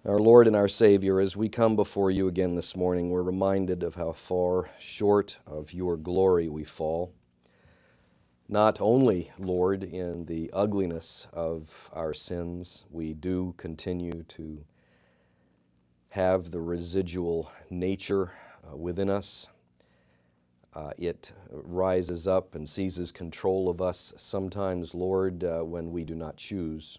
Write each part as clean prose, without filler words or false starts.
Our Lord and our Savior, as we come before you again this morning, we're reminded of how far short of your glory we fall. Not only, Lord, in the ugliness of our sins, we do continue to have the residual nature within us. It rises up and seizes control of us sometimes, Lord, when we do not choose.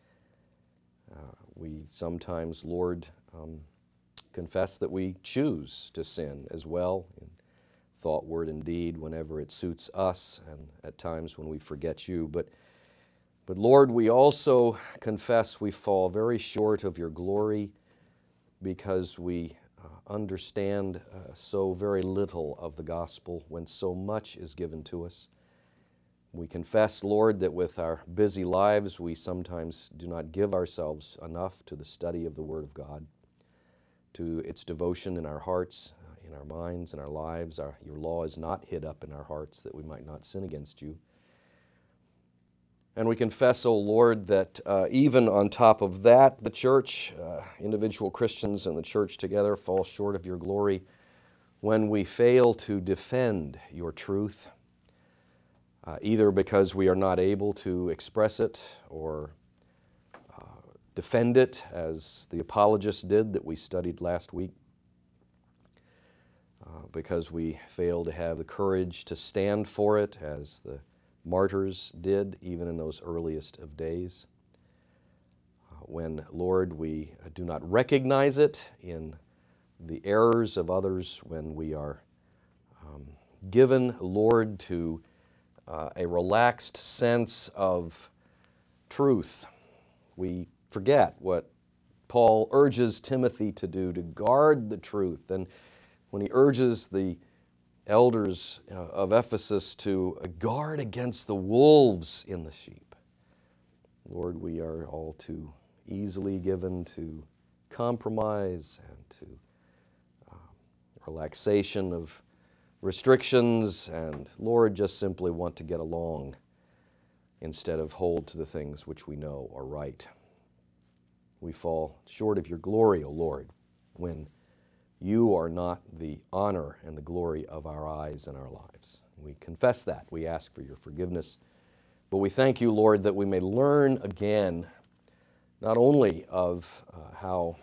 We sometimes, Lord, confess that we choose to sin as well in thought, word, and deed whenever it suits us, and at times when we forget you. But Lord, we also confess we fall very short of your glory because we understand so very little of the gospel when so much is given to us. We confess, Lord, that with our busy lives we sometimes do not give ourselves enough to the study of the Word of God, to its devotion in our hearts, in our minds, in our lives. Your law is not hid up in our hearts that we might not sin against you. And we confess, O Lord, that even on top of that, the church, individual Christians and the church together fall short of your glory when we fail to defend your truth, either because we are not able to express it or defend it as the apologists did that we studied last week, because we fail to have the courage to stand for it as the martyrs did even in those earliest of days. When, Lord, we do not recognize it in the errors of others, when we are given, Lord, to a relaxed sense of truth. We forget what Paul urges Timothy to do, to guard the truth. And when he urges the elders of Ephesus to guard against the wolves in the sheep, Lord, we are all too easily given to compromise and to relaxation of restrictions, and Lord, just simply want to get along instead of hold to the things which we know are right. We fall short of your glory, O Lord, when you are not the honor and the glory of our eyes and our lives. We confess that. We ask for your forgiveness. But we thank you, Lord, that we may learn again not only of how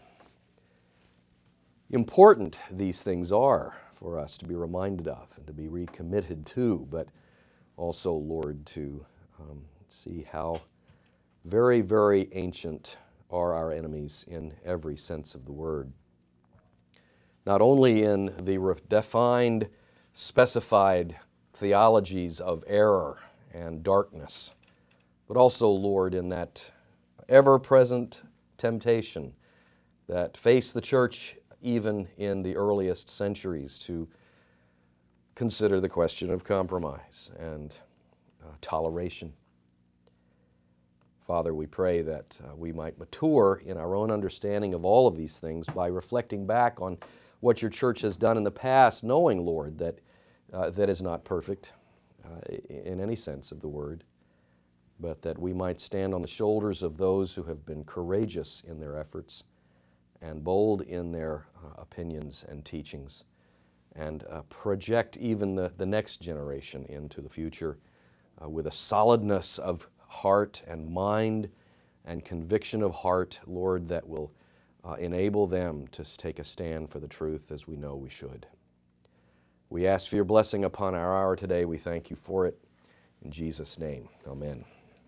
important these things are for us to be reminded of and to be recommitted to, but also, Lord, to see how very, very ancient are our enemies in every sense of the word. Not only in the defined, specified theologies of error and darkness, but also, Lord, in that ever-present temptation that faced the church even in the earliest centuries to consider the question of compromise and toleration. Father, we pray that we might mature in our own understanding of all of these things by reflecting back on what your church has done in the past, knowing, Lord, that that is not perfect in any sense of the word, but that we might stand on the shoulders of those who have been courageous in their efforts and bold in their opinions and teachings, and project even the next generation into the future with a solidness of heart and mind and conviction of heart, Lord, that will enable them to take a stand for the truth as we know we should. We ask for your blessing upon our hour today. We thank you for it. In Jesus' name, amen.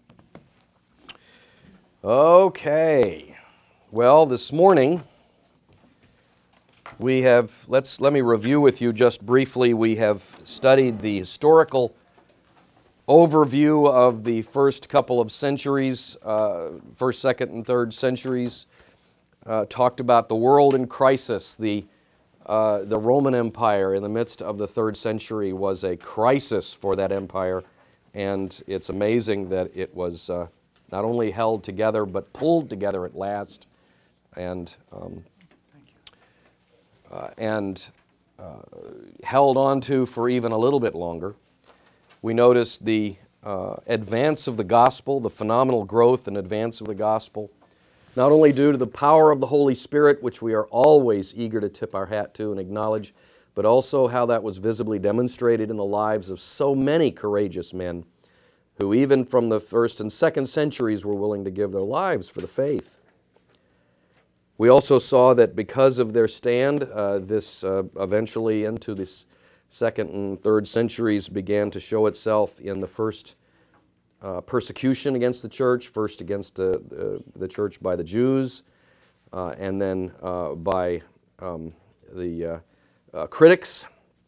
Okay. Well, this morning we have, let me review with you just briefly. We have studied the historical overview of the first couple of centuries, first, second, and third centuries. Talked about the world in crisis. The Roman Empire in the midst of the 3rd century was a crisis for that empire, and it's amazing that it was not only held together but pulled together at last, and held on to for even a little bit longer. We noticed the advance of the gospel, the phenomenal growth and advance of the gospel, not only due to the power of the Holy Spirit, which we are always eager to tip our hat to and acknowledge, but also how that was visibly demonstrated in the lives of so many courageous men who even from the first and second centuries were willing to give their lives for the faith. We also saw that because of their stand, this eventually into the second and third centuries began to show itself in the first persecution against the church, first against the church by the Jews, and then by the critics,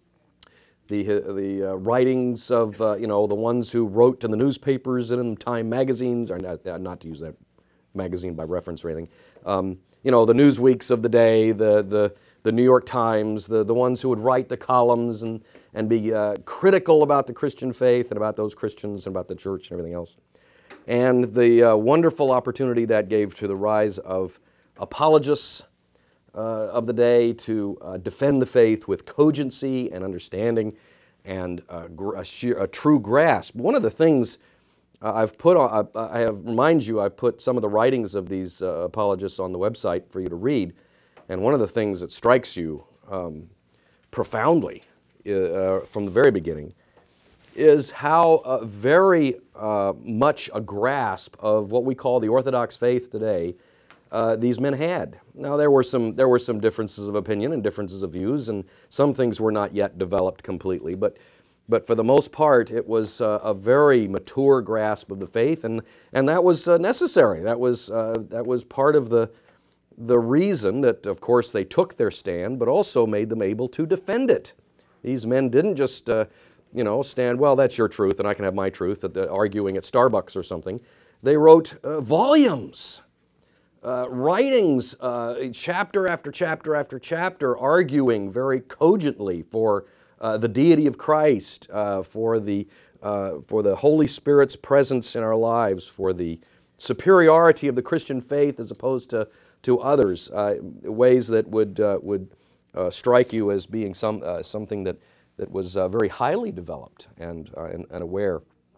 the writings of the ones who wrote in the newspapers and in Time magazines, or not to use that magazine by reference or anything. The Newsweeks of the day, the New York Times, the ones who would write the columns and be critical about the Christian faith and about those Christians and about the church and everything else. And the wonderful opportunity that gave to the rise of apologists of the day to defend the faith with cogency and understanding and a true grasp. One of the things I've put on, I've put some of the writings of these apologists on the website for you to read, and one of the things that strikes you profoundly from the very beginning is how very much a grasp of what we call the Orthodox faith today these men had. Now there were some differences of opinion and differences of views, and some things were not yet developed completely, but for the most part, it was a very mature grasp of the faith, and that was necessary. That was part of the reason that, of course, they took their stand, but also made them able to defend it. These men didn't just, stand, well, that's your truth, and I can have my truth, arguing at Starbucks or something. They wrote volumes, writings, chapter after chapter after chapter, arguing very cogently for the deity of Christ, for the Holy Spirit's presence in our lives, for the superiority of the Christian faith as opposed to others, ways that would strike you as being something that was very highly developed and aware.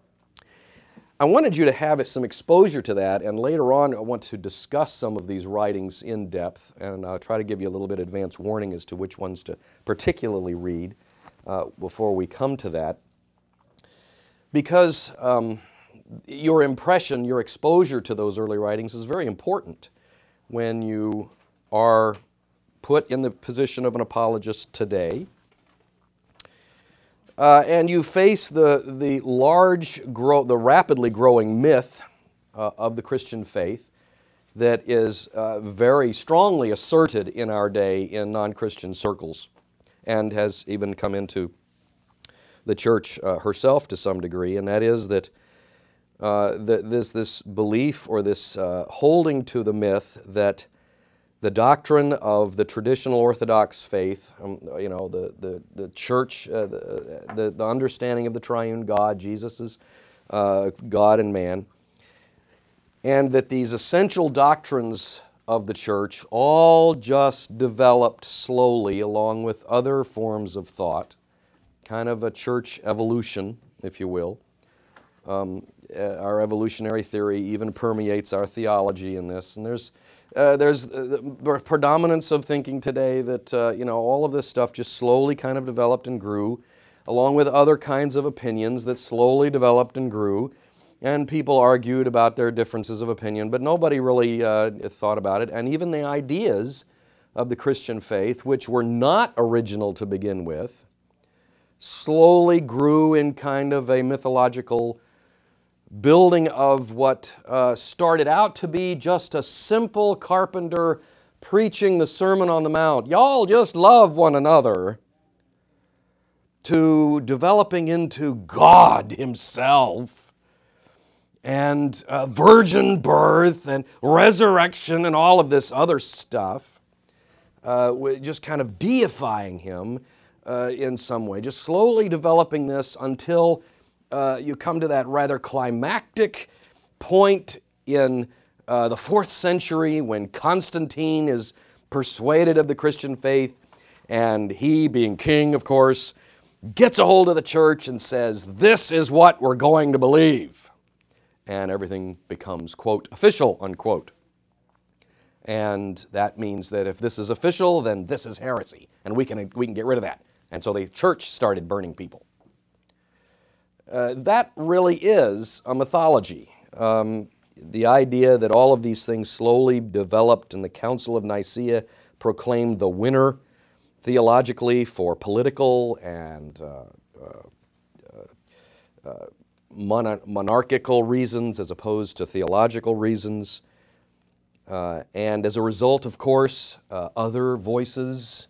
I wanted you to have some exposure to that, and later on I want to discuss some of these writings in depth, and I'll try to give you a little bit of advance warning as to which ones to particularly read before we come to that. Because your impression, your exposure to those early writings is very important when you are put in the position of an apologist today. And you face the rapidly growing myth of the Christian faith that is very strongly asserted in our day in non-Christian circles, and has even come into the church herself to some degree, and that is that this belief or this holding to the myth that the doctrine of the traditional Orthodox faith, the church, the understanding of the triune God, Jesus is God and man, and that these essential doctrines of the church all just developed slowly along with other forms of thought, kind of a church evolution, if you will. Our evolutionary theory even permeates our theology in this, and there's the predominance of thinking today that all of this stuff just slowly kind of developed and grew, along with other kinds of opinions that slowly developed and grew, and people argued about their differences of opinion, but nobody really thought about it. And even the ideas of the Christian faith, which were not original to begin with, slowly grew in kind of a mythological building of what started out to be just a simple carpenter preaching the Sermon on the Mount. Y'all just love one another, to developing into God Himself and virgin birth and resurrection and all of this other stuff, just kind of deifying Him in some way, just slowly developing this until you come to that rather climactic point in the 4th century when Constantine is persuaded of the Christian faith, and he, being king, of course, gets a hold of the church and says, "This is what we're going to believe." And everything becomes, quote, official, unquote. And that means that if this is official, then this is heresy, and we can get rid of that. And so the church started burning people. That really is a mythology. The idea that all of these things slowly developed and the Council of Nicaea proclaimed the winner theologically for political and monarchical reasons as opposed to theological reasons. And as a result, of course, other voices,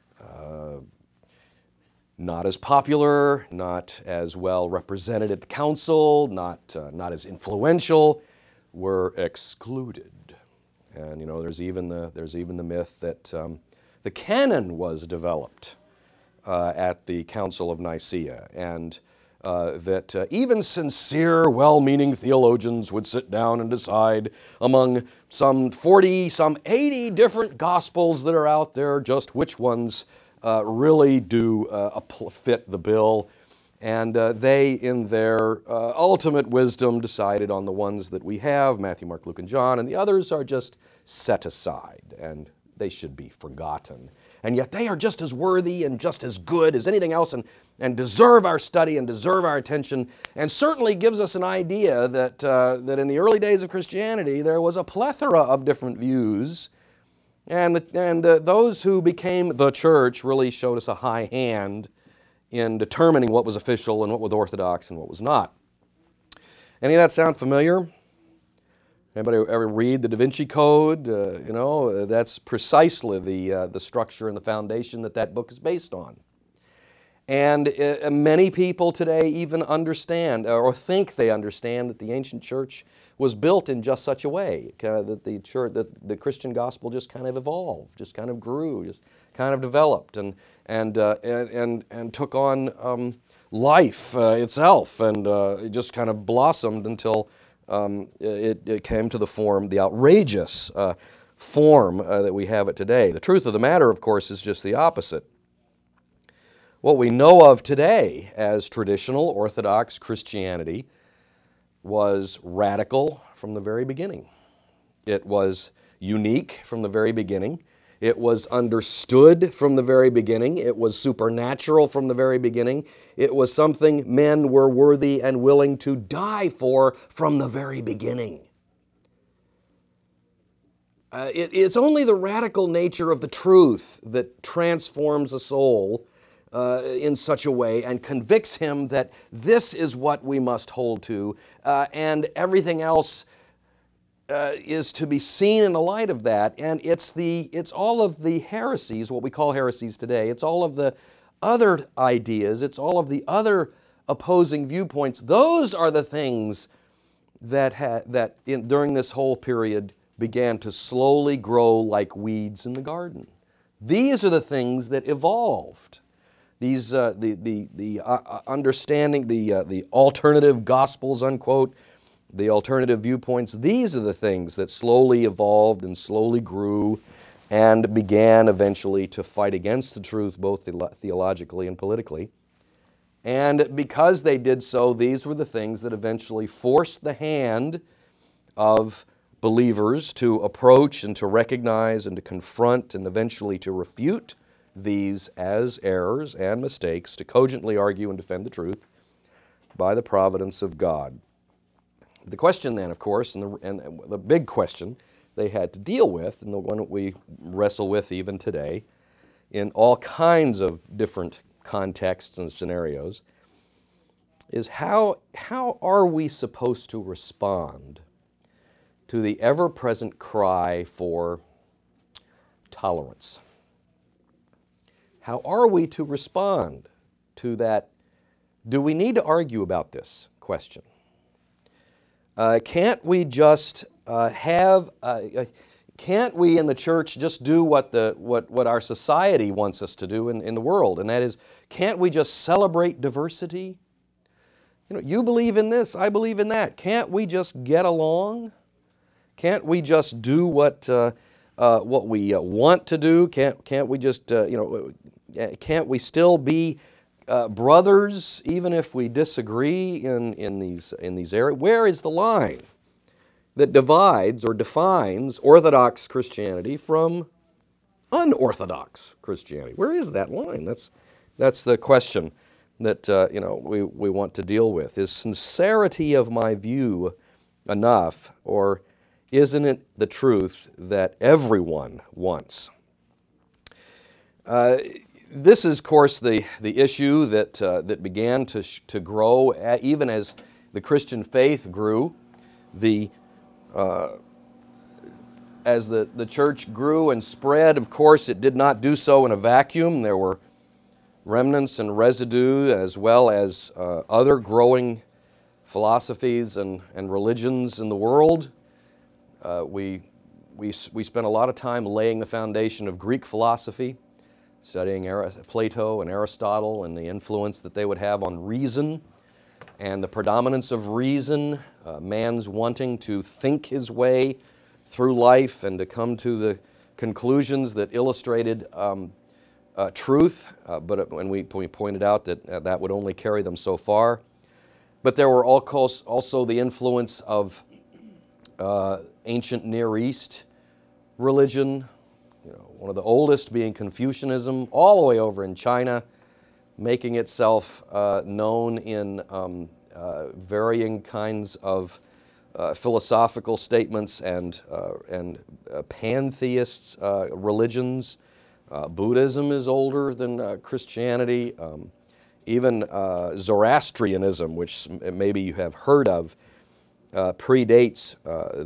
not as popular, not as well represented at the council, not as influential, were excluded. And you know, there's even the myth that the canon was developed at the Council of Nicaea, and that even sincere, well-meaning theologians would sit down and decide among some 40, some 80 different gospels that are out there just which ones really do fit the bill. And they, in their ultimate wisdom, decided on the ones that we have, Matthew, Mark, Luke, and John, and the others are just set aside, and they should be forgotten. And yet they are just as worthy and just as good as anything else, and deserve our study and deserve our attention, and certainly gives us an idea that, that in the early days of Christianity there was a plethora of different views, and those who became the church really showed us a high hand in determining what was official and what was orthodox and what was not. Any of that sound familiar? Anybody ever read the Da Vinci Code? You know, that's precisely the structure and the foundation that book is based on. And many people today even understand or think they understand that the ancient church was built in just such a way, that the Christian gospel just kind of evolved, just kind of grew, just kind of developed, and took on life itself, and it just kind of blossomed until it came to the outrageous form that we have it today. The truth of the matter, of course, is just the opposite. What we know of today as traditional Orthodox Christianity was radical from the very beginning. It was unique from the very beginning. It was understood from the very beginning. It was supernatural from the very beginning. It was something men were worthy and willing to die for from the very beginning. It's only the radical nature of the truth that transforms a soul in such a way and convicts him that this is what we must hold to, and everything else is to be seen in the light of that. And it's all of the heresies, what we call heresies today. It's all of the other ideas. It's all of the other opposing viewpoints. Those are the things that during this whole period began to slowly grow like weeds in the garden. These are the things that evolved. These the understanding, the alternative gospels, unquote, the alternative viewpoints, these are the things that slowly evolved and slowly grew and began eventually to fight against the truth, both theologically and politically. And because they did so, these were the things that eventually forced the hand of believers to approach and to recognize and to confront and eventually to refute these as errors and mistakes, to cogently argue and defend the truth by the providence of God. The question then, of course, and the big question they had to deal with, and the one that we wrestle with even today in all kinds of different contexts and scenarios, is how are we supposed to respond to the ever-present cry for tolerance? How are we to respond to that? Do we need to argue about this question? Can't we just can't we in the church just do what our society wants us to do in the world? And that is, can't we just celebrate diversity? You know, you believe in this, I believe in that. Can't we just get along? Can't we just do what we want to do? Can't we just can't we still be brothers even if we disagree in these areas? Where is the line? that divides or defines Orthodox Christianity from unorthodox Christianity? Where is that line? That's the question that we want to deal with. Is sincerity of my view enough, or isn't it the truth that everyone wants? This is, of course, the issue that began to grow even as the Christian faith grew. As the church grew and spread, of course, it did not do so in a vacuum. There were remnants and residue, as well as other growing philosophies and religions in the world. We spent a lot of time laying the foundation of Greek philosophy, studying Plato and Aristotle and the influence that they would have on reason and the predominance of reason, man's wanting to think his way through life and to come to the conclusions that illustrated truth, when we pointed out that that would only carry them so far. But there were also the influence of ancient Near East religion, one of the oldest being Confucianism, all the way over in China, making itself known in varying kinds of philosophical statements and pantheist religions. Buddhism is older than Christianity. Even Zoroastrianism, which maybe you have heard of, predates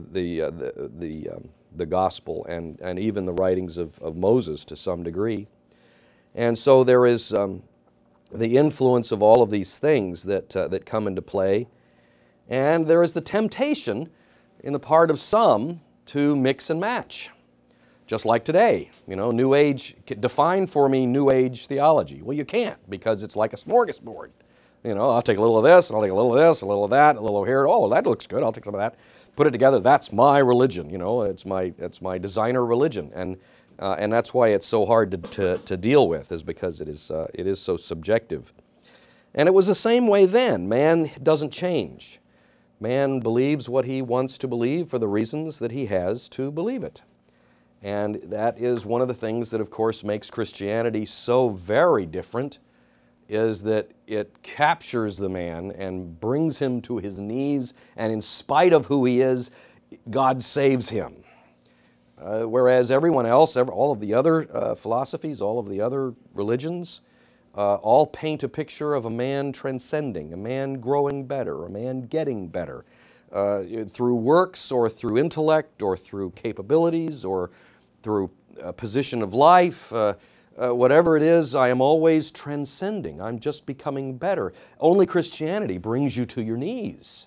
the gospel and even the writings of Moses to some degree. And so there is the influence of all of these things that come into play. And there is the temptation in the part of some to mix and match. Just like today, New Age, define for me New Age theology. Well, you can't, because it's like a smorgasbord. I'll take a little of this, and I'll take a little of this, a little of that, a little here. Oh, that looks good. I'll take some of that. Put it together. That's my religion. It's my designer religion, and that's why it's so hard to deal with, is because it is so subjective. And it was the same way then. Man doesn't change. Man believes what he wants to believe for the reasons that he has to believe it. And that is one of the things that, of course, makes Christianity so very different, is that it captures the man and brings him to his knees, and in spite of who he is, God saves him. Whereas everyone else, all of the other philosophies, all of the other religions, all paint a picture of a man transcending, a man growing better, a man getting better, through works or through intellect or through capabilities or through a position of life. Whatever it is, I am always transcending. I'm just becoming better. Only Christianity brings you to your knees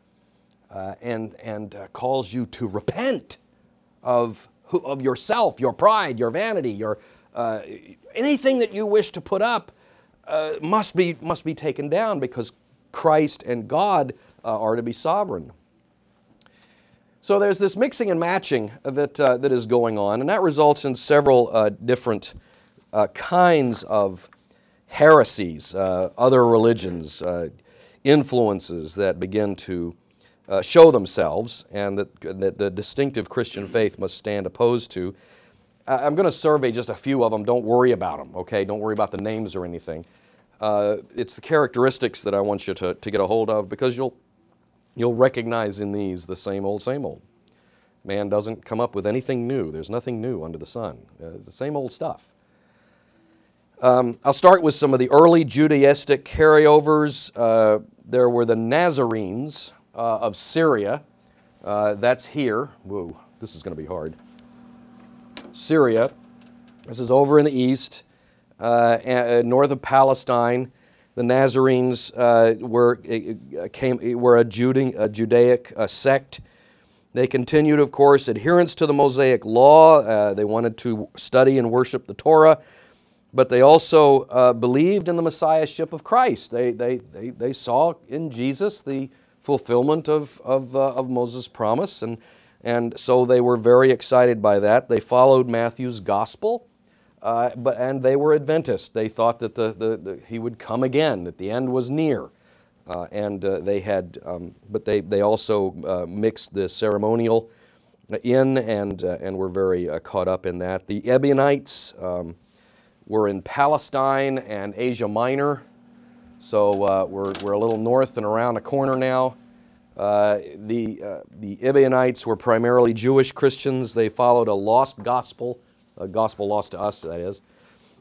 and calls you to repent of yourself, your pride, your vanity, your anything that you wish to put up must be taken down, because Christ and God are to be sovereign. So there's this mixing and matching that is going on, and that results in several different kinds of heresies, other religions, influences that begin to show themselves, and that the distinctive Christian faith must stand opposed to. I'm going to survey just a few of them. Don't worry about them, okay? Don't worry about the names or anything. It's the characteristics that I want you to get a hold of, because you'll recognize in these the same old, same old. Man doesn't come up with anything new. There's nothing new under the sun. It's the same old stuff. I'll start with some of the early Judaistic carryovers. There were the Nazarenes of Syria. That's here. Whoa, this is going to be hard. Syria. This is over in the east, north of Palestine. The Nazarenes were a Judaic sect. They continued, of course, adherence to the Mosaic law. They wanted to study and worship the Torah, but they also believed in the Messiahship of Christ. They saw in Jesus the fulfillment of Moses' promise, and so they were very excited by that. They followed Matthew's gospel, and they were Adventists. They thought that he would come again, that the end was near. They had, but they also mixed the ceremonial in and were very caught up in that. The Ebionites were in Palestine and Asia Minor, so we're a little north and around the corner now. The Ebionites were primarily Jewish Christians. They followed a lost gospel, a gospel lost to us, that is.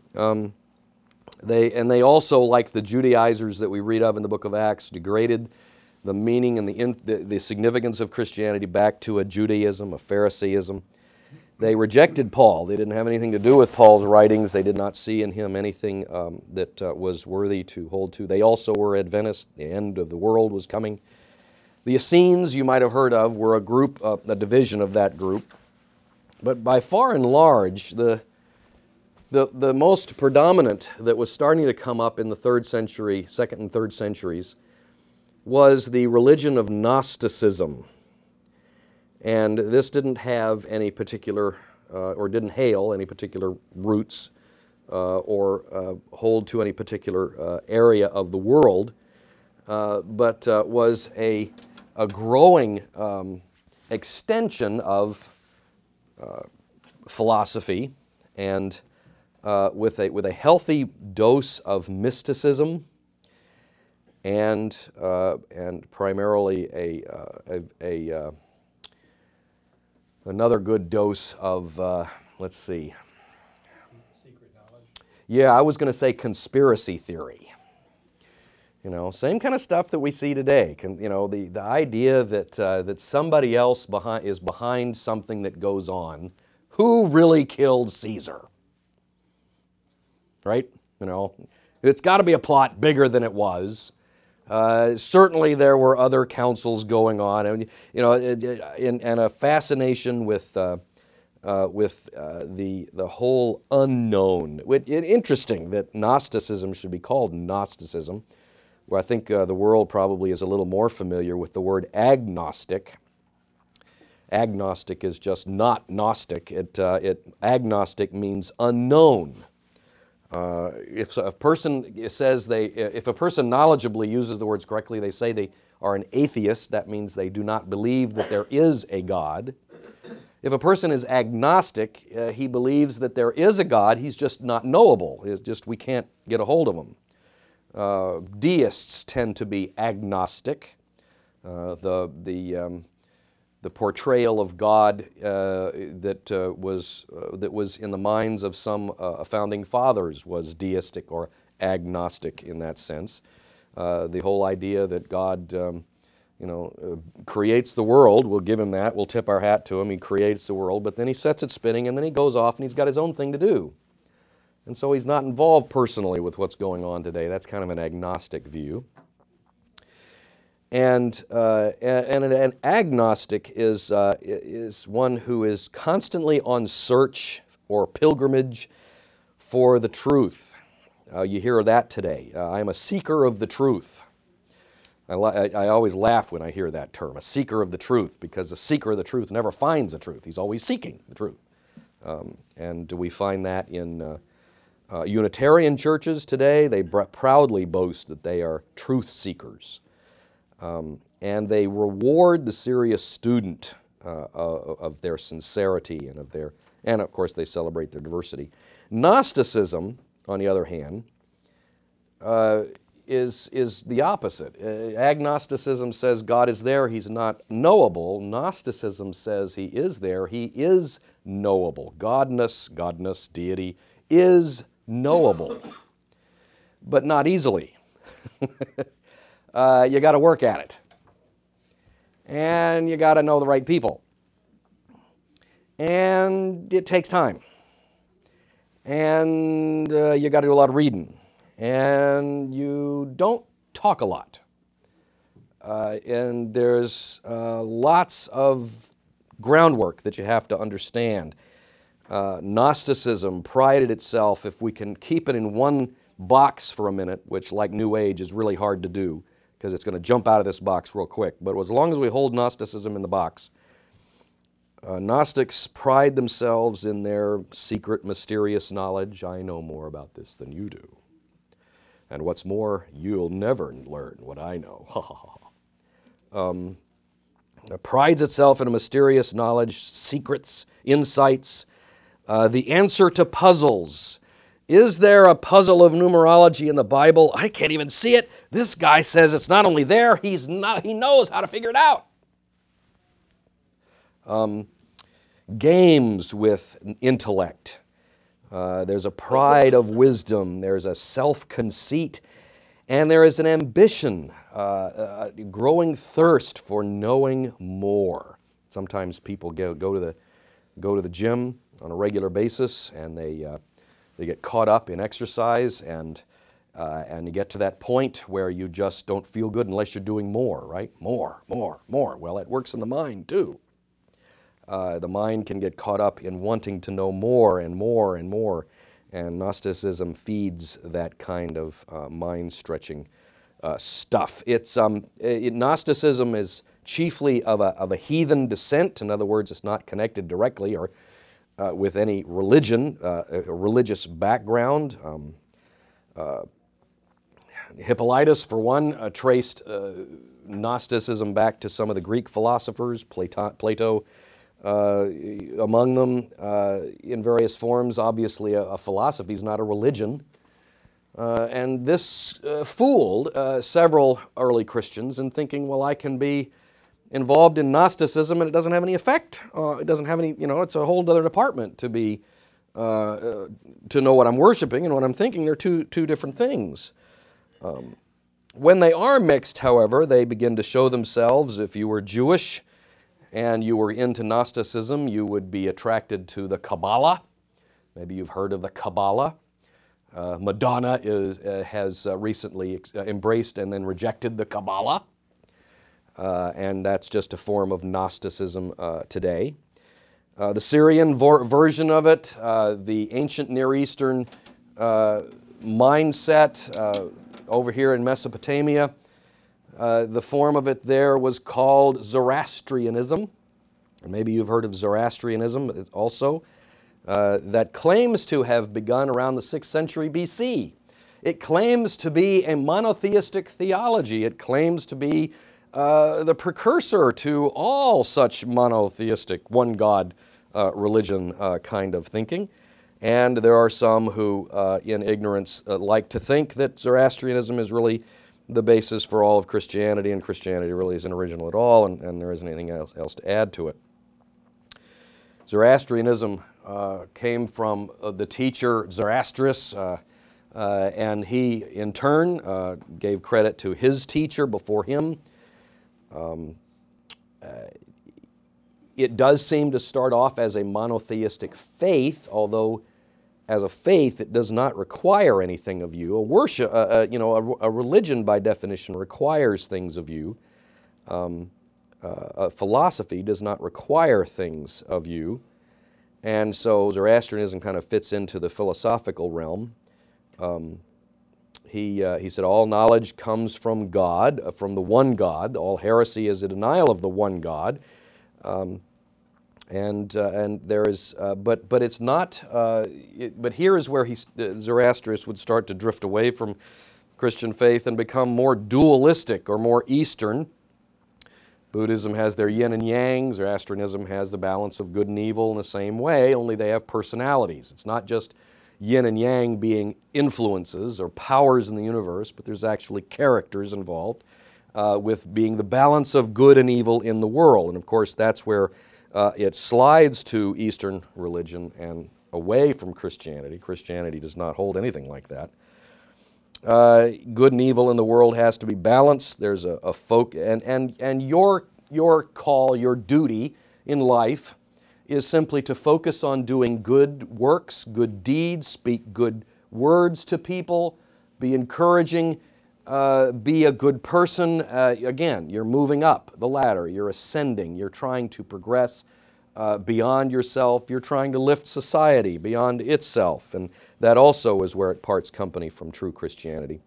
They also, like the Judaizers that we read of in the book of Acts, degraded the meaning and the significance of Christianity back to a Judaism, a Pharisaism. They rejected Paul. They didn't have anything to do with Paul's writings. They did not see in him anything that was worthy to hold to. They also were Adventists. The end of the world was coming. The Essenes, you might have heard of, were a group, a division of that group. But by far and large, the most predominant that was starting to come up in the 3rd century, 2nd and 3rd centuries, was the religion of Gnosticism. And this didn't have any particular, or didn't hail any particular roots or hold to any particular area of the world, but was a growing extension of philosophy, and with a healthy dose of mysticism, and primarily another good dose of let's see. Secret knowledge. Yeah, I was going to say conspiracy theory. You know, same kind of stuff that we see today. You know, the idea that somebody else is behind something that goes on. Who really killed Caesar? Right? You know, it's got to be a plot bigger than it was. Certainly there were other councils going on, and you know, and a fascination with the whole unknown. Interesting that Gnosticism should be called Gnosticism, where I think the world probably is a little more familiar with the word agnostic. Agnostic is just not Gnostic. Agnostic means unknown. If a person knowledgeably uses the words correctly, they say they are an atheist. That means they do not believe that there is a God. If a person is agnostic, he believes that there is a God. He's just not knowable. It's just we can't get a hold of him. Deists tend to be agnostic. The portrayal of God that was in the minds of some founding fathers was deistic or agnostic in that sense. The whole idea that God, creates the world, we'll give him that, we'll tip our hat to him. He creates the world, but then he sets it spinning, and then he goes off and he's got his own thing to do. And so he's not involved personally with what's going on today. That's kind of an agnostic view. And an agnostic is one who is constantly on search or pilgrimage for the truth. You hear that today. I'm a seeker of the truth. I always laugh when I hear that term, a seeker of the truth, because the seeker of the truth never finds the truth. He's always seeking the truth. And we find that in Unitarian churches today. They proudly boast that they are truth seekers. And they reward the serious student of their sincerity and of course they celebrate their diversity. Gnosticism, on the other hand, is the opposite. Agnosticism says God is there, he's not knowable. Gnosticism says he is there, he is knowable. Godness, deity, is knowable, but not easily. You got to work at it. And you got to know the right people. And it takes time. And you got to do a lot of reading. And you don't talk a lot. And there's lots of groundwork that you have to understand. Gnosticism prided itself, if we can keep it in one box for a minute, which like New Age is really hard to do, because it's going to jump out of this box real quick. But as long as we hold Gnosticism in the box, Gnostics pride themselves in their secret, mysterious knowledge. I know more about this than you do. And what's more, you'll never learn what I know. Prides itself in a mysterious knowledge, secrets, insights, the answer to puzzles. Is there a puzzle of numerology in the Bible? I can't even see it. This guy says it's not only there, he knows how to figure it out. Games with intellect. There's a pride of wisdom. There's a self-conceit. And there is an ambition, a growing thirst for knowing more. Sometimes people go to the gym on a regular basis, and they get caught up in exercise, and you get to that point where you just don't feel good unless you're doing more, right? More. Well, it works in the mind too. The mind can get caught up in wanting to know more and more and more, and Gnosticism feeds that kind of mind-stretching stuff. Gnosticism is chiefly of a heathen descent. In other words, it's not connected directly or with any religion, a religious background. Hippolytus, for one, traced Gnosticism back to some of the Greek philosophers, Plato among them, in various forms. Obviously, a philosophy is not a religion. And this fooled several early Christians in thinking, well, I can be involved in Gnosticism and it doesn't have any effect. It doesn't have any, it's a whole other department to be, to know what I'm worshiping and what I'm thinking. They're two different things. When they are mixed, however, they begin to show themselves. If you were Jewish and you were into Gnosticism, you would be attracted to the Kabbalah. Maybe you've heard of the Kabbalah. Madonna has recently embraced and then rejected the Kabbalah. And that's just a form of Gnosticism today. The Syrian version of it, the ancient Near Eastern mindset over here in Mesopotamia, the form of it there was called Zoroastrianism. And maybe you've heard of Zoroastrianism also. That claims to have begun around the 6th century BC. It claims to be a monotheistic theology. It claims to be the precursor to all such monotheistic, one God religion kind of thinking. And there are some who, in ignorance, like to think that Zoroastrianism is really the basis for all of Christianity, and Christianity really isn't original at all, and there isn't anything else to add to it. Zoroastrianism came from the teacher Zoroastrus, and he, in turn, gave credit to his teacher before him. It does seem to start off as a monotheistic faith, although as a faith it does not require anything of you. A worship, a religion by definition requires things of you. A philosophy does not require things of you. And so Zoroastrianism kind of fits into the philosophical realm. He said all knowledge comes from God, from the one God. All heresy is a denial of the one God. And there is, but it's not. But here is where Zoroastrius would start to drift away from Christian faith and become more dualistic or more Eastern. Buddhism has their yin and yang. Zoroastrianism has the balance of good and evil in the same way, only they have personalities. It's not just yin and yang being influences or powers in the universe, but there's actually characters involved with being the balance of good and evil in the world. And of course, that's where it slides to Eastern religion and away from Christianity. Christianity does not hold anything like that. Good and evil in the world has to be balanced. There's a and your call, your duty in life is simply to focus on doing good works, good deeds, speak good words to people, be encouraging, be a good person. Again, you're moving up the ladder, you're ascending, you're trying to progress beyond yourself, you're trying to lift society beyond itself, and that also is where it parts company from true Christianity.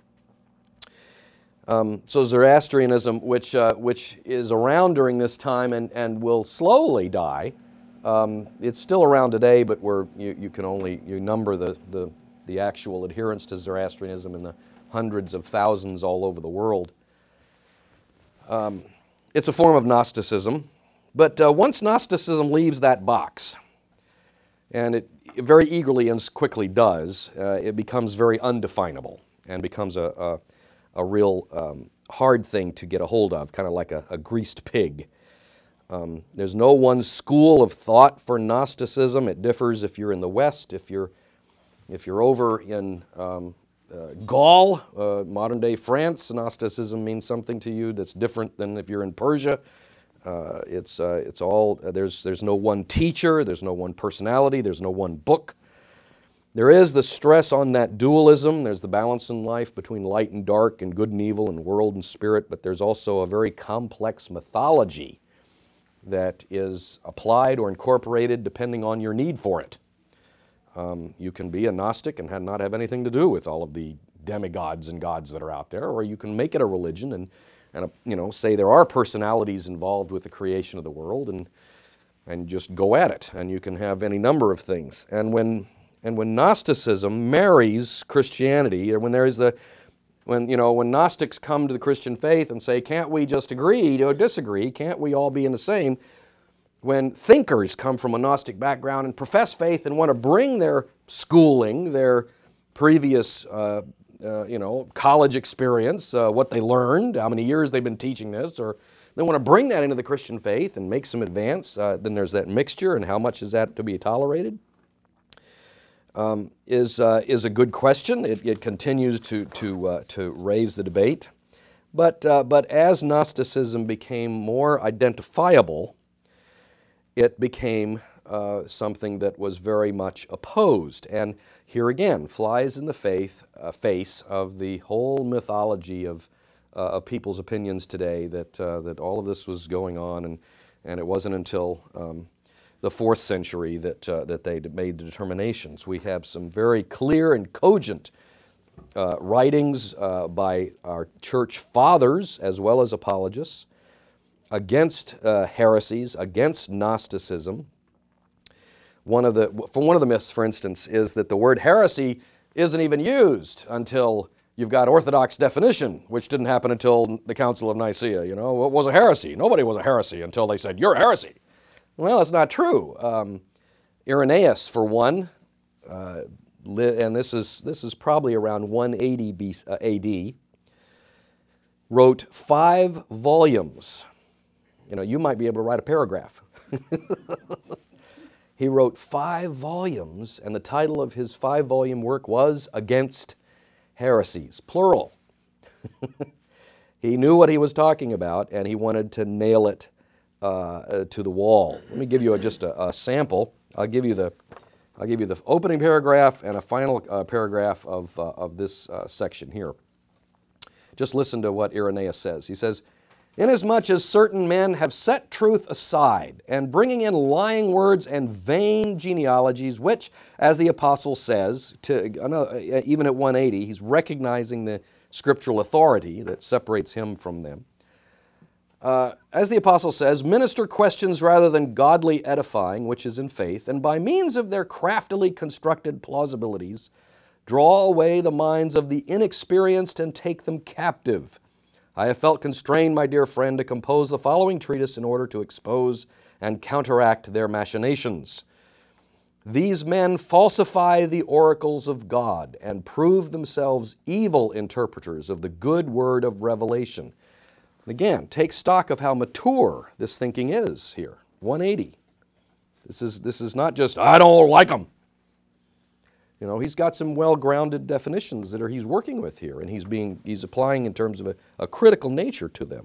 So Zoroastrianism, which is around during this time and will slowly die, it's still around today, but you can only number the actual adherents to Zoroastrianism in the hundreds of thousands all over the world. It's a form of Gnosticism, but once Gnosticism leaves that box, and it very eagerly and quickly does, it becomes very undefinable and becomes a real hard thing to get a hold of, kind of like a greased pig. There's no one school of thought for Gnosticism. It differs if you're in the West, if you're over in Gaul, modern-day France. Gnosticism means something to you that's different than if you're in Persia. It's all there's no one teacher, there's no one personality, there's no one book. There is the stress on that dualism. There's the balance in life between light and dark and good and evil and world and spirit, but there's also a very complex mythology that is applied or incorporated depending on your need for it. You can be a Gnostic and not have anything to do with all of the demigods and gods that are out there, or you can make it a religion and say there are personalities involved with the creation of the world and just go at it. And you can have any number of things. And when Gnosticism marries Christianity, or when Gnostics come to the Christian faith and say, can't we just agree or disagree? Can't we all be in the same? When thinkers come from a Gnostic background and profess faith and want to bring their schooling, their previous college experience, what they learned, how many years they've been teaching this, or they want to bring that into the Christian faith and make some advance, then there's that mixture, and how much is that to be tolerated? Is a good question. It continues to raise the debate. But as Gnosticism became more identifiable, it became something that was very much opposed. And here again, flies in the face of the whole mythology of people's opinions today that all of this was going on, and it wasn't until the 4th century that they made the determinations. We have some very clear and cogent writings by our church fathers as well as apologists against heresies, against Gnosticism. One of the myths, for instance, is that the word heresy isn't even used until you've got Orthodox definition, which didn't happen until the Council of Nicaea. What was a heresy? Nobody was a heresy until they said, you're a heresy. Well, that's not true. Irenaeus, for one, and this is probably around 180 AD, wrote 5 volumes. You might be able to write a paragraph. He wrote 5 volumes, and the title of his 5-volume work was Against Heresies, plural. He knew what he was talking about, and he wanted to nail it to the wall. Let me give you just a sample. I'll give you the opening paragraph and a final paragraph of this section here. Just listen to what Irenaeus says. He says, "Inasmuch as certain men have set truth aside, and bringing in lying words and vain genealogies, which, as the apostle says, even at 180, he's recognizing the scriptural authority that separates him from them. As the apostle says, minister questions rather than godly edifying, which is in faith, and by means of their craftily constructed plausibilities, draw away the minds of the inexperienced and take them captive. I have felt constrained, my dear friend, to compose the following treatise in order to expose and counteract their machinations. These men falsify the oracles of God and prove themselves evil interpreters of the good word of revelation." Again, take stock of how mature this thinking is here. 180. This is not just, I don't like them. He's got some well-grounded definitions that he's working with here, and he's applying in terms of a critical nature to them.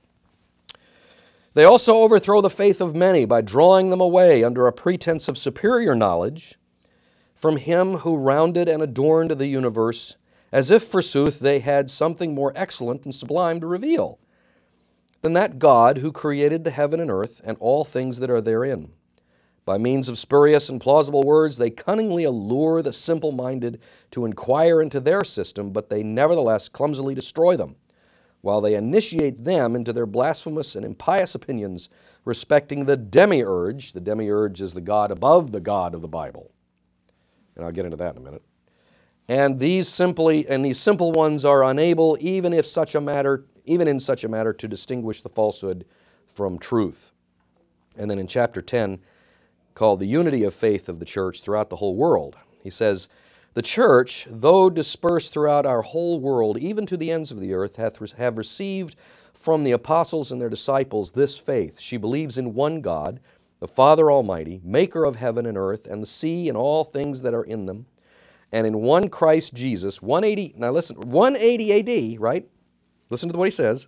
They also overthrow the faith of many by drawing them away under a pretense of superior knowledge from him who rounded and adorned the universe, as if, forsooth, they had something more excellent and sublime to reveal than that God who created the heaven and earth and all things that are therein. By means of spurious and plausible words, they cunningly allure the simple-minded to inquire into their system, but they nevertheless clumsily destroy them, while they initiate them into their blasphemous and impious opinions respecting the demiurge. The demiurge is the God above the God of the Bible. And I'll get into that in a minute. And these simple ones are unable, even in such a matter, to distinguish the falsehood from truth. And then in chapter 10, called the unity of faith of the church throughout the whole world, he says, the church, though dispersed throughout our whole world, even to the ends of the earth, have received from the apostles and their disciples this faith. She believes in one God, the Father Almighty, maker of heaven and earth, and the sea and all things that are in them, and in one Christ Jesus, 180 AD, right? Listen to what he says.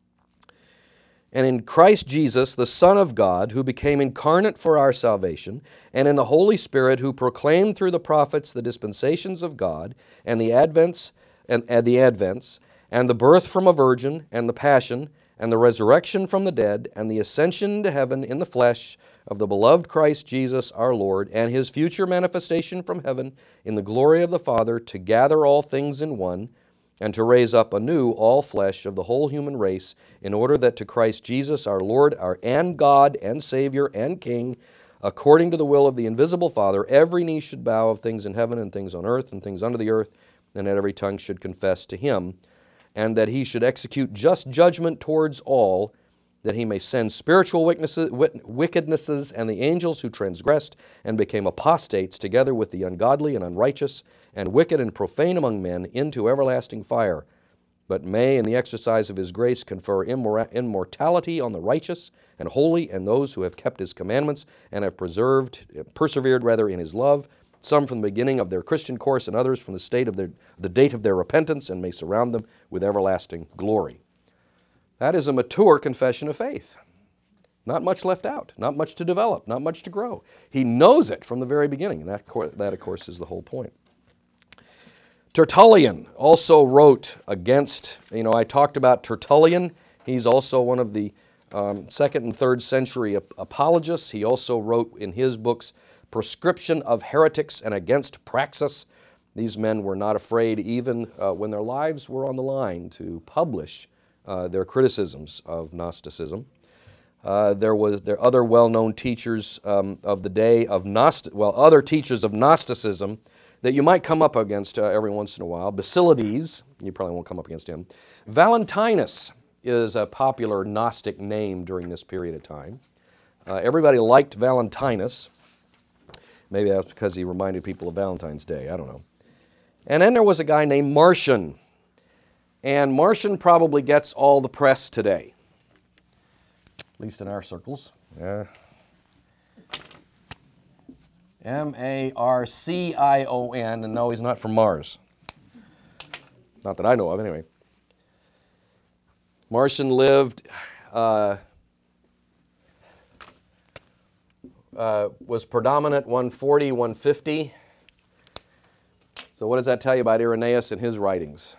And in Christ Jesus, the Son of God, who became incarnate for our salvation, and in the Holy Spirit, who proclaimed through the prophets the dispensations of God, and the advents, and the birth from a virgin, and the passion, and the resurrection from the dead, and the ascension into heaven in the flesh of the beloved Christ Jesus our Lord, and his future manifestation from heaven in the glory of the Father, to gather all things in one, and to raise up anew all flesh of the whole human race, in order that to Christ Jesus our Lord, and God, and Savior, and King, according to the will of the invisible Father, every knee should bow, of things in heaven and things on earth and things under the earth, and that every tongue should confess to him, and that he should execute just judgment towards all, that he may send spiritual wickednesses and the angels who transgressed and became apostates, together with the ungodly and unrighteous and wicked and profane among men, into everlasting fire. But may, in the exercise of his grace, confer immortality on the righteous and holy, and those who have kept his commandments and have persevered in his love, some from the beginning of their Christian course, and others from the date of their repentance, and may surround them with everlasting glory. That is a mature confession of faith. Not much left out, not much to develop, not much to grow. He knows it from the very beginning, and that of course, is the whole point. Tertullian also wrote against, I talked about Tertullian. He's also one of the 2nd and 3rd century apologists. He also wrote in his books, Proscription of Heretics and Against Praxis. These men were not afraid, even when their lives were on the line, to publish their criticisms of Gnosticism. There are other well-known teachers of the day other teachers of Gnosticism that you might come up against every once in a while. Basilides, you probably won't come up against him. Valentinus is a popular Gnostic name during this period of time. Everybody liked Valentinus. Maybe that's because he reminded people of Valentine's Day, I don't know. And then there was a guy named Marcion. And Marcion probably gets all the press today, at least in our circles. M-A-R-C-I-O-N, and no, he's not from Mars. Not that I know of, anyway. Marcion lived, was predominant 140, 150. So what does that tell you about Irenaeus and his writings?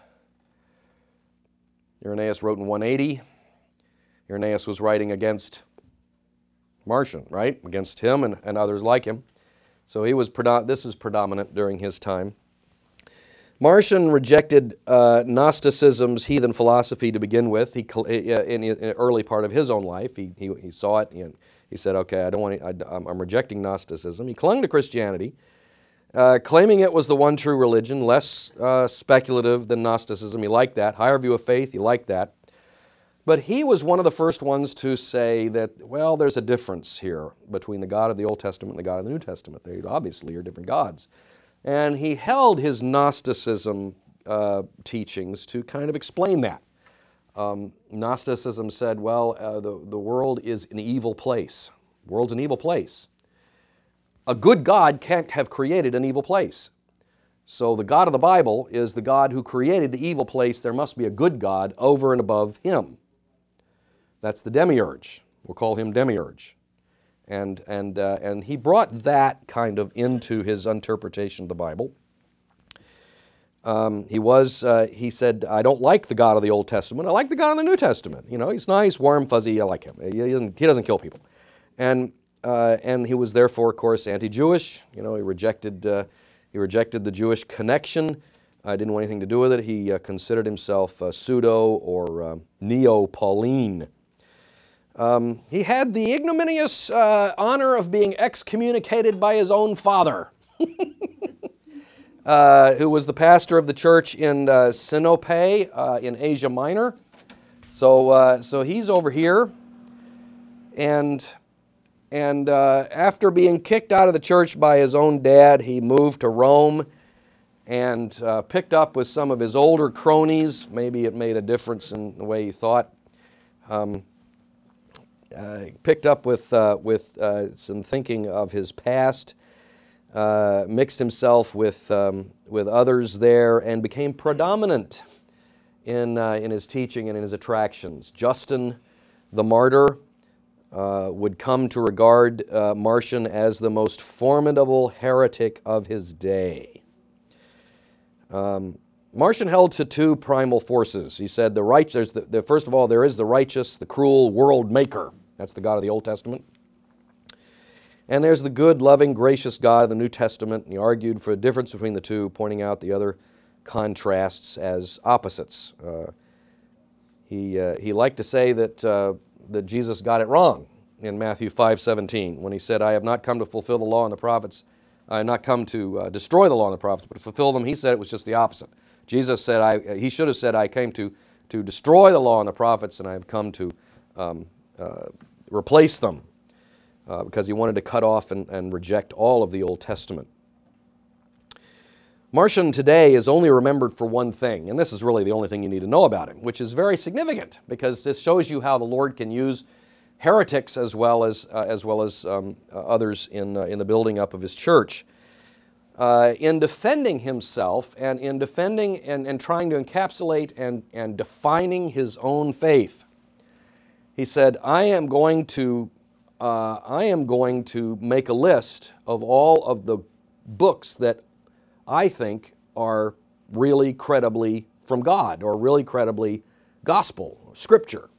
Irenaeus wrote in 180. Irenaeus was writing against Marcion, right? Against him and others like him. So this is predominant during his time. Marcion rejected Gnosticism's heathen philosophy to begin with. In the early part of his own life, he saw it and he said, "Okay, I'm rejecting Gnosticism." He clung to Christianity, claiming it was the one true religion, less speculative than Gnosticism. He liked that. Higher view of faith, he liked that. But he was one of the first ones to say that, well, there's a difference here between the God of the Old Testament and the God of the New Testament. They obviously are different gods. And he held his Gnosticism teachings to kind of explain that. Gnosticism said, well, the world is an evil place. The world's an evil place. A good God can't have created an evil place. So the God of the Bible is the God who created the evil place. There must be a good God over and above him. That's the demiurge. We'll call him demiurge. And he brought that kind of into his interpretation of the Bible. He said, I don't like the God of the Old Testament. I like the God of the New Testament. He's nice, warm, fuzzy. I like him. He doesn't kill people. And he was therefore, of course, anti-Jewish. He rejected the Jewish connection. Didn't want anything to do with it. He considered himself pseudo or neo-Pauline. He had the ignominious honor of being excommunicated by his own father. who was the pastor of the church in Sinope in Asia Minor. So he's over here, and after being kicked out of the church by his own dad, he moved to Rome and picked up with some of his older cronies. Maybe it made a difference in the way he thought. Picked up with some thinking of his past, mixed himself with others there, and became predominant in his teaching and in his attractions. Justin the Martyr would come to regard Marcion as the most formidable heretic of his day. Marcion held to two primal forces. He said, first of all, there is the righteous, the cruel world maker. That's the God of the Old Testament. And there's the good, loving, gracious God of the New Testament. And he argued for a difference between the two, pointing out the other contrasts as opposites. He liked to say that Jesus got it wrong in Matthew 5:17 when he said, I have not come to fulfill the law and the prophets. I have not come to destroy the law and the prophets, but to fulfill them. He said it was just the opposite. Jesus said, he should have said, I came to destroy the law and the prophets, and I have come to replace them, because he wanted to cut off and reject all of the Old Testament. Marcion today is only remembered for one thing, and this is really the only thing you need to know about him, which is very significant, because this shows you how the Lord can use heretics as well as others in the building up of his church. In defending himself and in defending and trying to encapsulate and defining his own faith, he said, I am going to make a list of all of the books that I think are really credibly from God or really credibly gospel, scripture.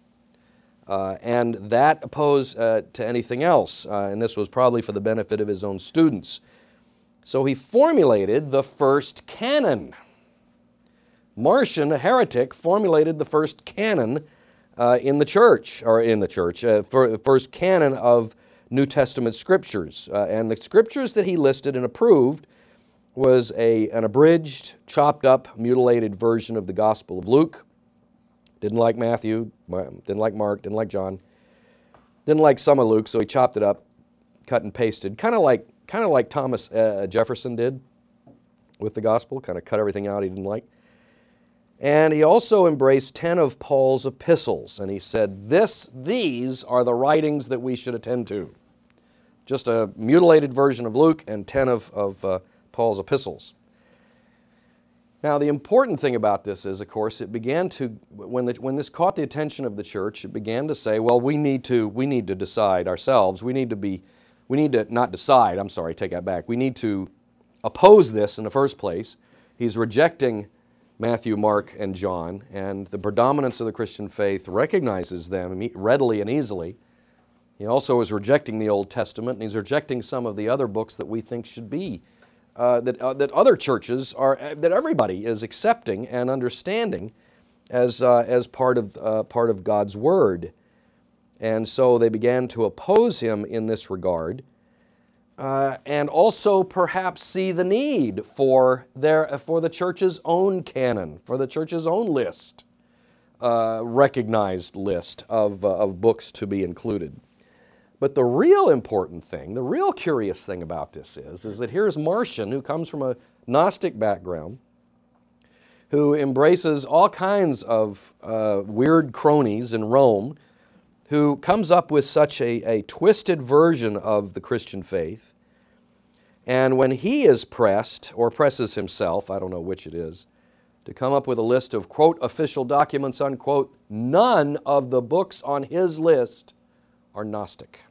And that opposed to anything else. And this was probably for the benefit of his own students. So he formulated the first canon. Marcion, a heretic, formulated the first canon in the church, for the first canon of New Testament scriptures. And the scriptures that he listed and approved was an abridged, chopped up, mutilated version of the Gospel of Luke. Didn't like Matthew, didn't like Mark, didn't like John, didn't like some of Luke, so he chopped it up, cut and pasted, kind of like Thomas Jefferson did with the Gospel, kind of cut everything out he didn't like. And he also embraced 10 of Paul's epistles, and he said, these are the writings that we should attend to. Just a mutilated version of Luke and 10 of Paul's epistles. Now, the important thing about this is, of course, it began to, when this caught the attention of the church, it began to say, well, we need to decide ourselves. We need to not decide, I'm sorry, take that back. We need to oppose this in the first place. He's rejecting Matthew, Mark, and John, and the predominance of the Christian faith recognizes them readily and easily. He also is rejecting the Old Testament, and he's rejecting some of the other books that we think should be that other churches that everybody is accepting and understanding as part of God's Word. And so they began to oppose him in this regard, and also perhaps see the need for the church's own canon, for the church's own list, recognized list of books to be included. But the real important thing, the real curious thing about this is that here's Marcion, who comes from a Gnostic background, who embraces all kinds of weird cronies in Rome, who comes up with such a twisted version of the Christian faith. And when he is pressed, or presses himself, I don't know which it is, to come up with a list of, quote, official documents, unquote, none of the books on his list are Gnostic.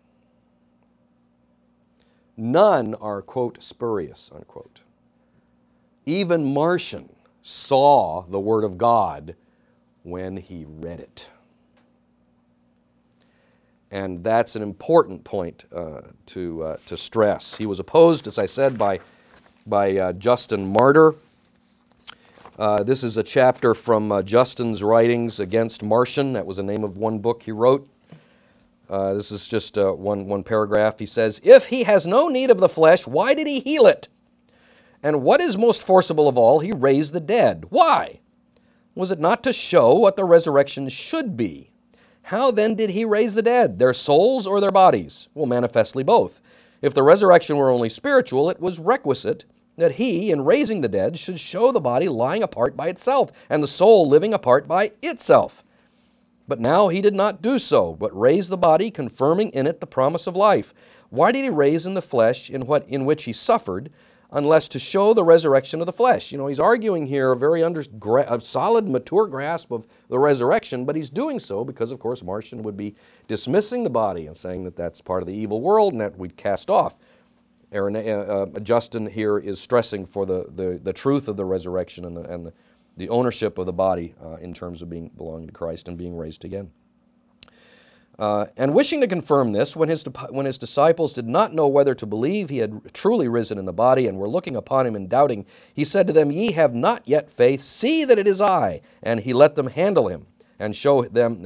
None are, quote, spurious, unquote. Even Marcion saw the Word of God when he read it. And that's an important point to stress. He was opposed, as I said, by Justin Martyr. This is a chapter from Justin's writings against Marcion. That was the name of one book he wrote. This is just one paragraph. He says, "If he has no need of the flesh, why did he heal it? And what is most forcible of all, he raised the dead. Why? Was it not to show what the resurrection should be? How then did he raise the dead, their souls or their bodies? Well, manifestly both. If the resurrection were only spiritual, it was requisite that he, in raising the dead, should show the body lying apart by itself, and the soul living apart by itself. But now he did not do so, but raised the body, confirming in it the promise of life. Why did he raise in the flesh in which he suffered, unless to show the resurrection of the flesh? You know, he's arguing here a solid, mature grasp of the resurrection, but he's doing so because, of course, Marcion would be dismissing the body and saying that that's part of the evil world and that we'd cast off. Justin here is stressing for the truth of the resurrection and the ownership of the body in terms of belonging to Christ and being raised again. And wishing to confirm this, when his disciples did not know whether to believe he had truly risen in the body and were looking upon him and doubting, he said to them, Ye have not yet faith, see that it is I. And he let them handle him and show them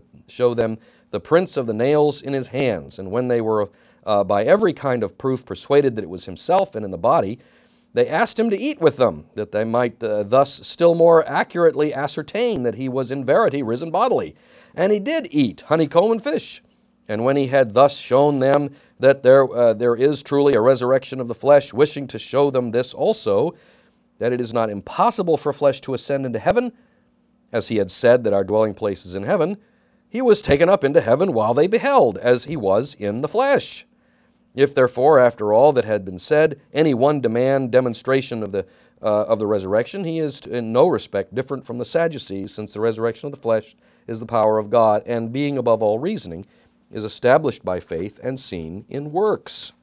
the prints of the nails in his hands. And when they were by every kind of proof persuaded that it was himself and in the body, they asked him to eat with them, that they might thus still more accurately ascertain that he was in verity risen bodily. And he did eat honeycomb and fish. And when he had thus shown them that there is truly a resurrection of the flesh, wishing to show them this also, that it is not impossible for flesh to ascend into heaven, as he had said that our dwelling place is in heaven, he was taken up into heaven while they beheld, as he was in the flesh. If therefore, after all that had been said, any one demand demonstration of the resurrection, he is in no respect different from the Sadducees, since the resurrection of the flesh is the power of God, and being above all reasoning, is established by faith and seen in works.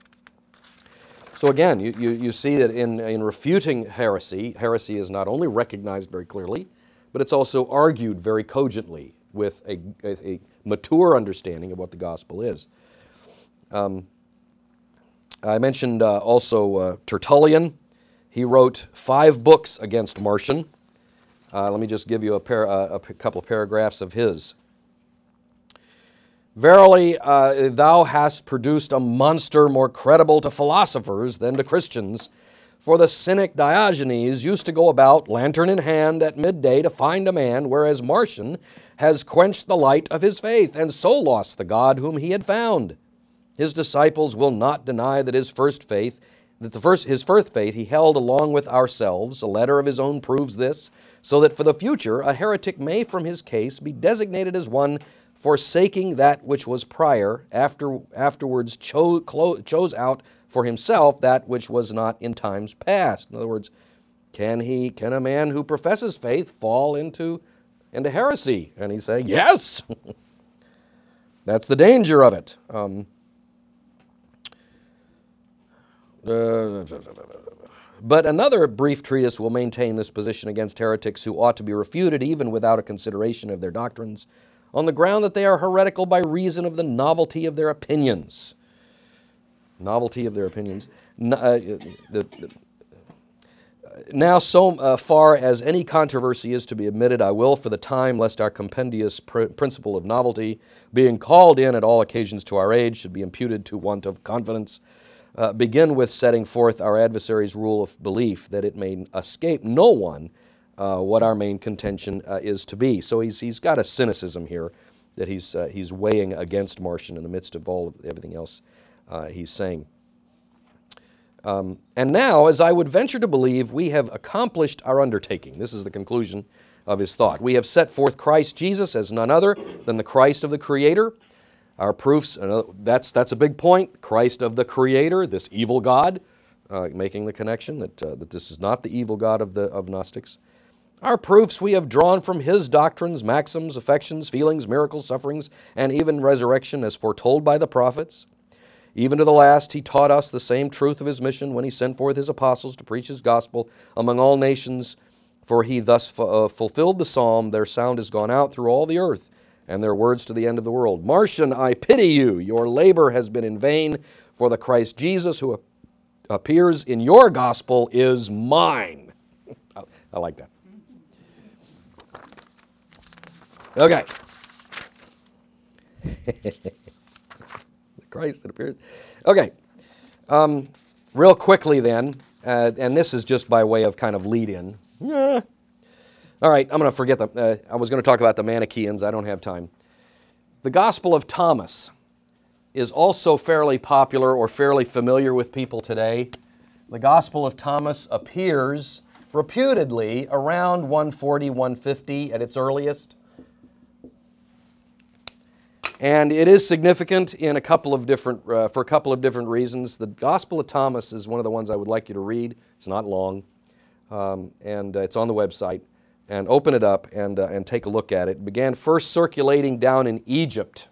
So again, you see that in refuting heresy, heresy is not only recognized very clearly, but it's also argued very cogently with a mature understanding of what the gospel is. I mentioned also Tertullian. He wrote 5 books against Marcion. Let me just give you a couple of paragraphs of his. Verily, thou hast produced a monster more credible to philosophers than to Christians. For the cynic Diogenes used to go about, lantern in hand, at midday to find a man, whereas Marcion has quenched the light of his faith, and so lost the God whom he had found. His disciples will not deny that his first faith he held along with ourselves. A letter of his own proves this, so that for the future a heretic may from his case be designated as one forsaking that which was prior, afterwards chose out for himself that which was not in times past. In other words, can a man who professes faith fall into heresy? And he's saying, yes! That's the danger of it. But another brief treatise will maintain this position against heretics who ought to be refuted even without a consideration of their doctrines, on the ground that they are heretical by reason of the novelty of their opinions. Novelty of their opinions. Now, so far as any controversy is to be admitted, I will, for the time, lest our compendious principle of novelty, being called in at all occasions to our age, should be imputed to want of confidence, begin with setting forth our adversary's rule of belief, that it may escape no one what our main contention is to be. So he's got a cynicism here that he's weighing against Marcion in the midst of everything else he's saying. And now, as I would venture to believe, we have accomplished our undertaking. This is the conclusion of his thought. We have set forth Christ Jesus as none other than the Christ of the Creator. Our proofs, that's a big point, Christ of the Creator, this evil God, making the connection that this is not the evil God of Gnostics. Our proofs we have drawn from his doctrines, maxims, affections, feelings, miracles, sufferings, and even resurrection as foretold by the prophets. Even to the last, he taught us the same truth of his mission when he sent forth his apostles to preach his gospel among all nations, for he thus fulfilled the psalm, their sound has gone out through all the earth, and their words to the end of the world. Marcion, I pity you. Your labor has been in vain, for the Christ Jesus who appears in your gospel is mine. I like that. Okay. Christ that appears. Okay. Real quickly then, and this is just by way of kind of lead-in. Yeah. All right, I'm going to forget I was going to talk about the Manichaeans. I don't have time. The Gospel of Thomas is also fairly popular or fairly familiar with people today. The Gospel of Thomas appears reputedly around 140, 150 at its earliest. And it is significant in a couple of different, for a couple of different reasons. The Gospel of Thomas is one of the ones I would like you to read. It's not long, and it's on the website. And open it up and take a look at it. It began first circulating down in Egypt.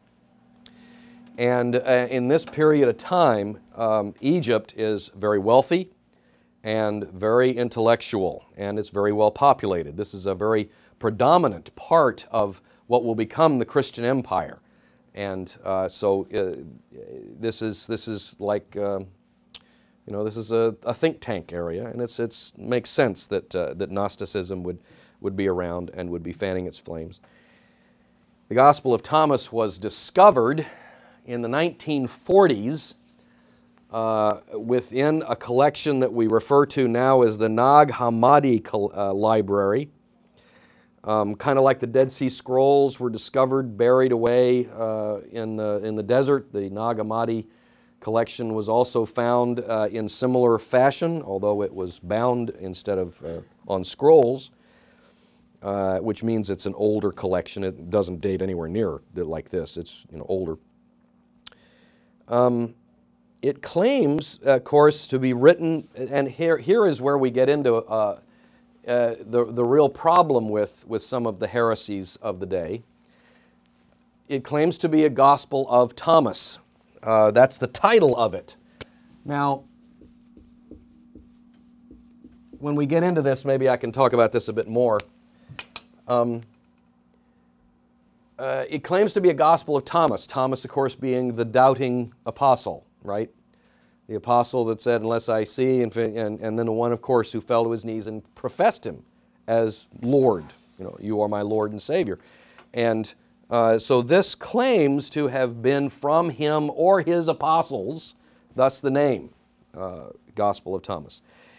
And in this period of time, Egypt is very wealthy and very intellectual, and it's very well populated. This is a very predominant part of what will become the Christian empire. And so this is like, this is a think tank area, and it makes sense that that Gnosticism would be around and would be fanning its flames. The Gospel of Thomas was discovered in the 1940s within a collection that we refer to now as the Nag Hammadi Library. Kind of like the Dead Sea Scrolls were discovered, buried away in the desert. The Nag Hammadi collection was also found in similar fashion, although it was bound instead of on scrolls, which means it's an older collection. It doesn't date anywhere near like this. It's older. It claims, of course, to be written, and here is where we get into the real problem with some of the heresies of the day. It claims to be a Gospel of Thomas. That's the title of it. Now, when we get into this, maybe I can talk about this a bit more. It claims to be a Gospel of Thomas. Thomas, of course, being the doubting apostle, right? The apostle that said, unless I see, and then the one, of course, who fell to his knees and professed him as Lord. You are my Lord and Savior. And so this claims to have been from him or his apostles, thus the name, Gospel of Thomas.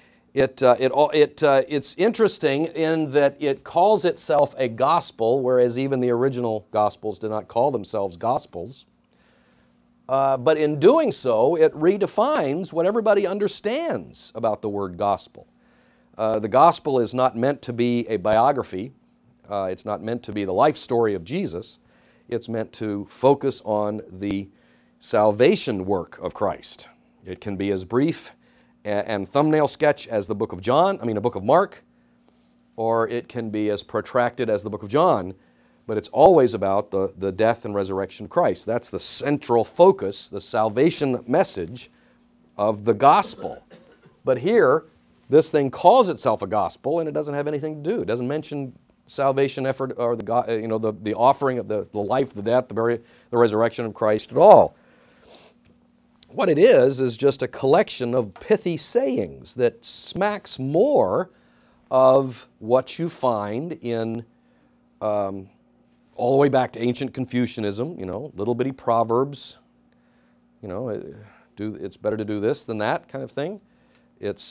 It's interesting in that it calls itself a gospel, whereas even the original Gospels did not call themselves Gospels. But in doing so, it redefines what everybody understands about the word gospel. The gospel is not meant to be a biography. It's not meant to be the life story of Jesus. It's meant to focus on the salvation work of Christ. It can be as brief and thumbnail sketch as the book of the book of Mark, or it can be as protracted as the book of John, but it's always about the death and resurrection of Christ. That's the central focus, the salvation message of the gospel. But here, this thing calls itself a gospel, and it doesn't have anything to do. It doesn't mention salvation effort or the offering of the life, the death, the burial, the resurrection of Christ at all. What it is just a collection of pithy sayings that smacks more of what you find in all the way back to ancient Confucianism, little bitty proverbs, it's better to do this than that kind of thing. It's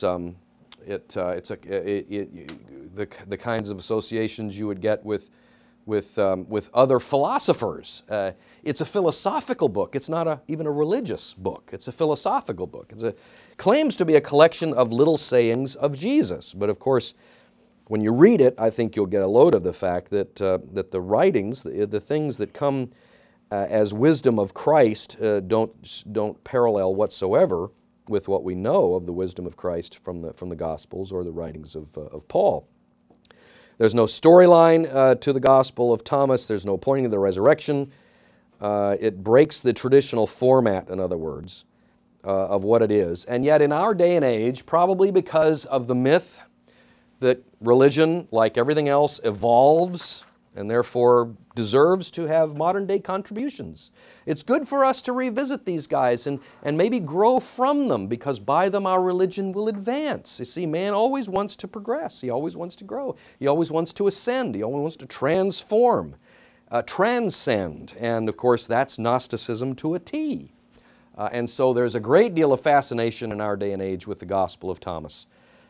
the kinds of associations you would get with other philosophers. It's a philosophical book. It's not even a religious book. It's a philosophical book. It claims to be a collection of little sayings of Jesus. But of course, when you read it, I think you'll get a load of the fact that the writings, the things that come as wisdom of Christ, don't parallel whatsoever with what we know of the wisdom of Christ from the Gospels or the writings of Paul. There's no storyline to the Gospel of Thomas. There's no pointing to the resurrection. It breaks the traditional format, in other words, of what it is. And yet in our day and age, probably because of the myth that religion, like everything else, evolves and therefore deserves to have modern-day contributions. It's good for us to revisit these guys and maybe grow from them, because by them our religion will advance. You see, man always wants to progress. He always wants to grow. He always wants to ascend. He always wants to transform, transcend. And of course, that's Gnosticism to a T. And so there's a great deal of fascination in our day and age with the Gospel of Thomas.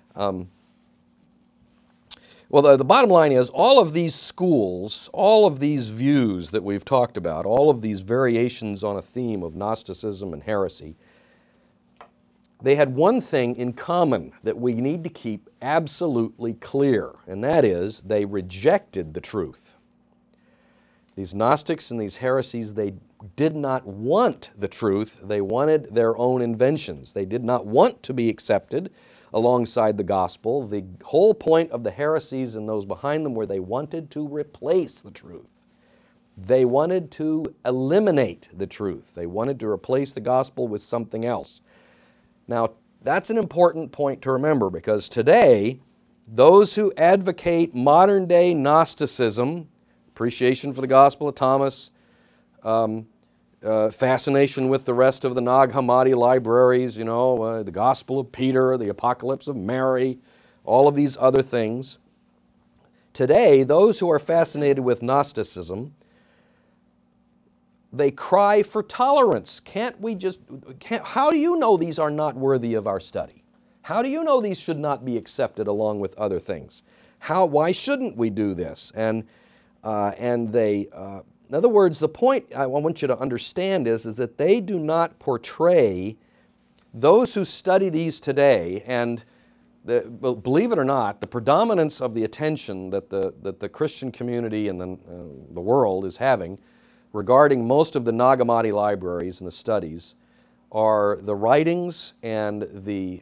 Well, the bottom line is all of these schools, all of these views that we've talked about, all of these variations on a theme of Gnosticism and heresy, they had one thing in common that we need to keep absolutely clear, and that is they rejected the truth. These Gnostics and these heresies, they did not want the truth. They wanted their own inventions. They did not want to be accepted alongside the gospel. The whole point of the heresies and those behind them were they wanted to replace the truth. They wanted to eliminate the truth. They wanted to replace the gospel with something else. Now, that's an important point to remember because today, those who advocate modern day Gnosticism, appreciation for the Gospel of Thomas, fascination with the rest of the Nag Hammadi libraries, the Gospel of Peter, the Apocalypse of Mary, all of these other things. Today, those who are fascinated with Gnosticism, they cry for tolerance. How do you know these are not worthy of our study? How do you know these should not be accepted along with other things? Why shouldn't we do this? In other words, the point I want you to understand is that they do not portray those who study these today, and believe it or not, the predominance of the attention that the Christian community and the world is having regarding most of the Nag Hammadi libraries and the studies are the writings and the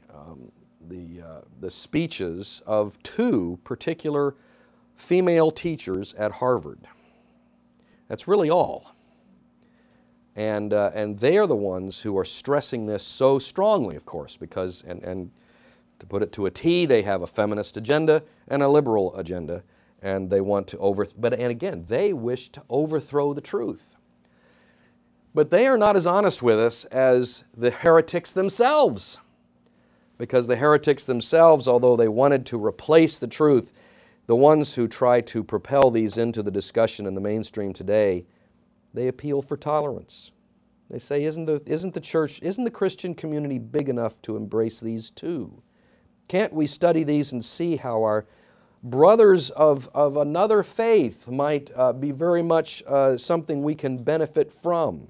speeches of two particular female teachers at Harvard. That's really all. And they are the ones who are stressing this so strongly, of course, because, and to put it to a T, they have a feminist agenda and a liberal agenda, and they want to and again, they wish to overthrow the truth. But they are not as honest with us as the heretics themselves, because the heretics themselves, although they wanted to replace the truth, the ones who try to propel these into the discussion in the mainstream today, they appeal for tolerance. They say, isn't the Christian community big enough to embrace these too? Can't we study these and see how our brothers of another faith might be very much something we can benefit from?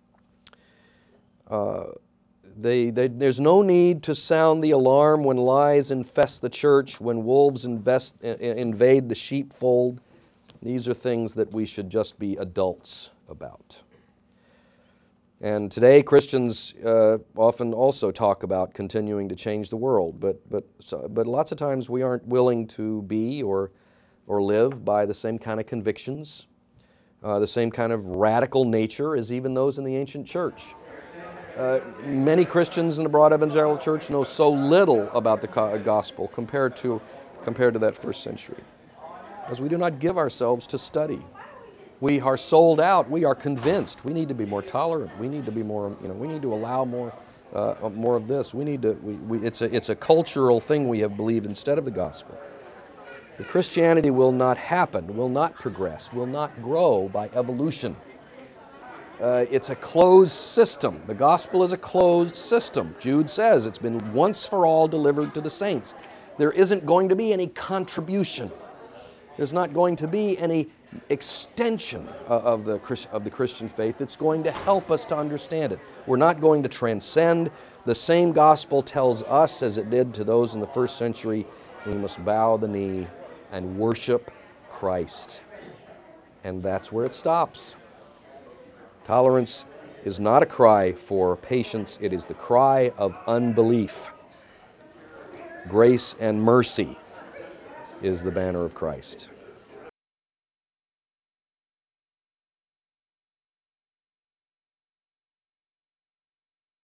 There's no need to sound the alarm when lies infest the church, when wolves invade the sheepfold. These are things that we should just be adults about. And today Christians often also talk about continuing to change the world, but lots of times we aren't willing to be or live by the same kind of convictions, the same kind of radical nature as even those in the ancient church. Many Christians in the broad evangelical church know so little about the gospel compared to that first century, because we do not give ourselves to study. We are sold out. We are convinced. We need to be more tolerant. We need to be more. We need to allow more of this. We need to. It's a cultural thing we have believed instead of the gospel. The Christianity will not happen, will not progress, will not grow by evolution. It's a closed system. The gospel is a closed system. Jude says it's been once for all delivered to the saints. There isn't going to be any contribution. There's not going to be any extension of the Christian faith that's going to help us to understand it. We're not going to transcend. The same gospel tells us, as it did to those in the first century, we must bow the knee and worship Christ. And that's where it stops. Tolerance is not a cry for patience, it is the cry of unbelief. Grace and mercy is the banner of Christ.